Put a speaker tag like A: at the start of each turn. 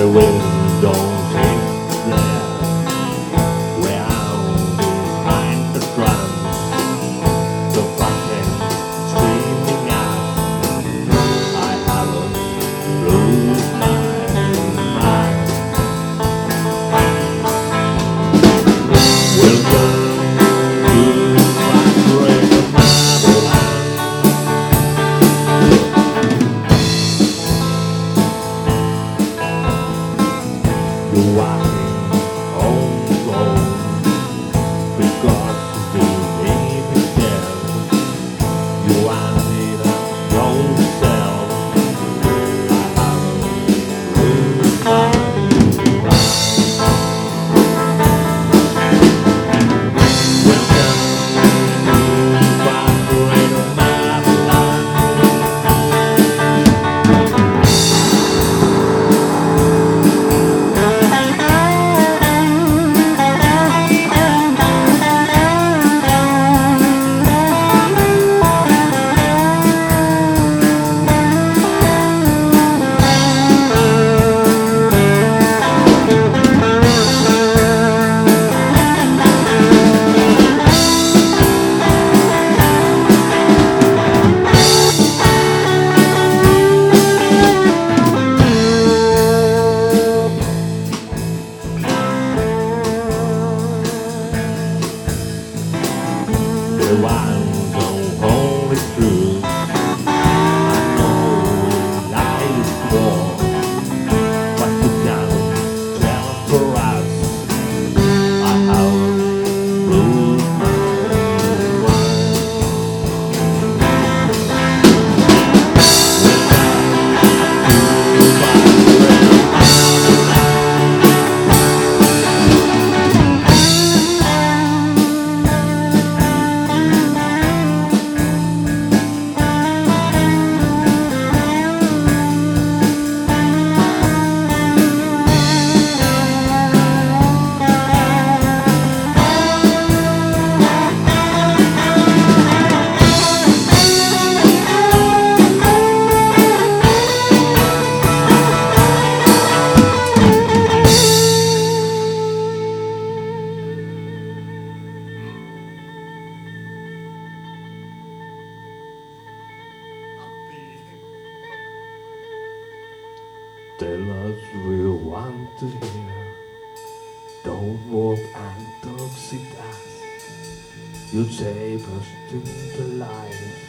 A: windows in there, where I'm behind the drums, the fucking screaming out. I haven't lose my mind. Welcome to my great motherland. You're walking on the road because you need me there. You wanted yourself. I haven't lose my mind. Welcome to my great motherland. The one don't hold it true. I know life is war, but you can't tell for us. I haven't lose my mind. Tell us we want to hear. Don't walk and don't sit us. You take us to the light.